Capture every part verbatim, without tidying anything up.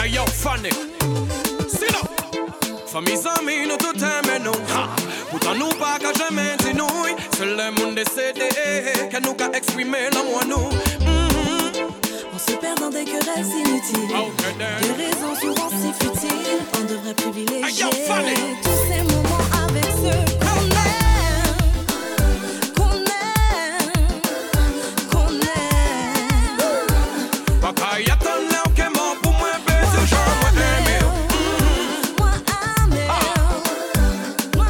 yo, funny. See now. For mes amis, nous tout aimons nous. Pourtant nous pas qu'à jamais dire nous. C'est le monde décédé que nous qu'à exprimer l'amour nous. On se perd dans des querelles inutiles. Okay, des raisons souvent si futiles. On devrait privilégier hey, yo, tous ces moments avec ceux qu'on aime. Qu'on aime. Qu'on aime. Papa, y'a ton là qui est mort pour moi, baiser, genre, moi, aimer. Moi, aimer. Moi,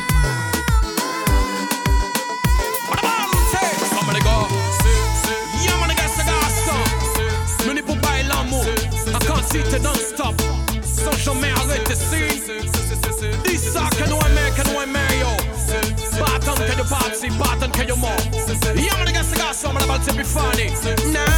aimer. Somebody go. Yeah, man, I guess I got some. Many pour bailler l'amour. I can't see it non-stop. Sans jamais arrêter, see. Dis ça que nous aimons, que nous aimons, yo. Button que you party, button que you more. Yeah, man, I guess I got some. I'm about to be funny. Now.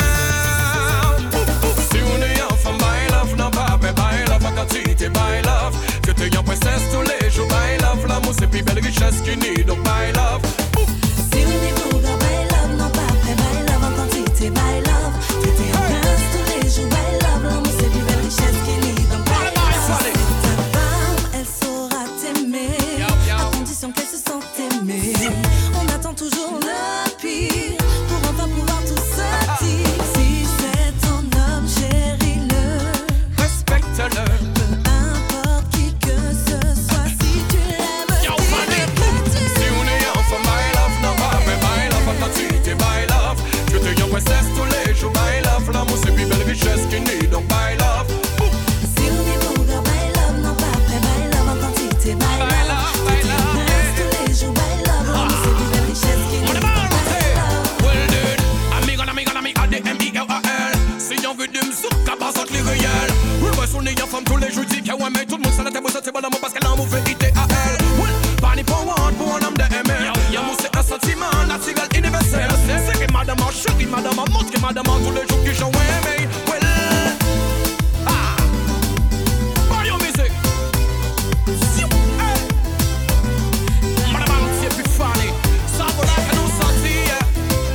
Si on est enfant, by love, non pas, mais by love, quand tu t'es by love. Que t'es en princesse tous les jours, by love. L'amour, c'est plus belle richesse qu'il n'y, donc by love. Si on est pour gars, by love, non pas après, by love, en quantité, by love. T'étais en prince tous les jours, by love, l'amour c'est plus belle richesse qu'il n'y, donc by love. Ta femme, elle saura t'aimer, à condition qu'elle se sente aimée. On attend toujours le pire, pour enfin pouvoir tout se dire. Si c'est ton homme, chéris-le, Respecte-le. peu importe qui que ce soit, si tu l'aimes, Yo, dis-le funny. que tu Si on est enfant, by love, non pas, mais by love, quand tu t'es by love. Que t'es en princesse tous les jours, by love. L'amour, c'est plus belle richesse qu'il n'y, donc by love. Si on est pour gars, by love, non pas après, by love, en quantité, by love. T'étais en prince tous les jours, by love, l'amour c'est plus belle richesse qu'il n'y, donc by love. Well, dude, amigo, amigo, amigo, A D M I L A L. Si on veut d'une soupe, qu'à part les réels. Oui, ouais, son ayant femme tous les jours, dit qu'à ouais, mais tout le monde s'en a tête, c'est bon amour parce qu'elle a un mauvais I T A L. Well, pas ni pour one, pour un homme de M L. L'amour, c'est un sentiment naturel, universel. C'est que madame a chéri, madame a montre que madame a tous les jours qui j'en aimé. Well, ah, party on music. Ziou, hey. Madame a c'est plus funny. Ça vaut la que nous sentis, yeah.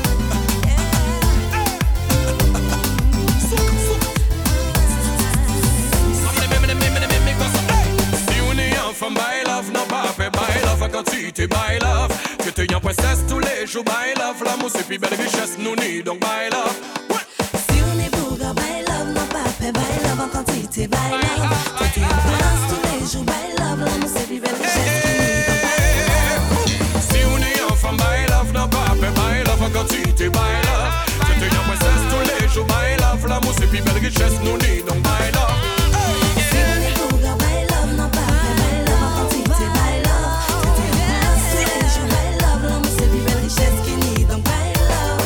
Si on est enfant, by love, non pas après, by love, quand tu t'es by love. Que t'es en princesse tous les jours, by love. L'amour, c'est plus belle richesse, nous n'y, donc by love. Si on est pour gars, by love, non pas après, by love, en quantité, by love. T'étais en prince tous les jours, by love, l'amour c'est plus belle richesse qu'il n'y, donc by love. Si on est enfant, by love, non pas après, by love, quand tu t'es by love. Que t'es en princesse tous les jours, by love. L'amour, c'est plus belle richesse, nous n'y, donc by love. Si on est pour gars, by love, non pas après, by love, en quantité, by love. T'étais en prince tous les jours, by love, l'amour c'est plus belle richesse qu'il n'y, donc by love.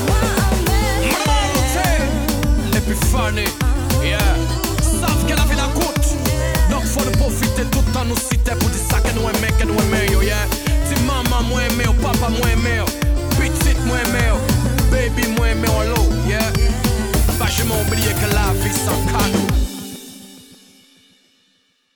Et puis funny, yeah. Savent qu'elle avait la coûte. Donc faut nous profiter tout le temps nous citer pour dire ça que nous aimons, que nous aimons, yo, yeah. Dis maman moi aimé, papa moi aimé, petite moi aimé, baby moi aimé, hello, yeah. Pas jamais oublier que la vie sans cadeau.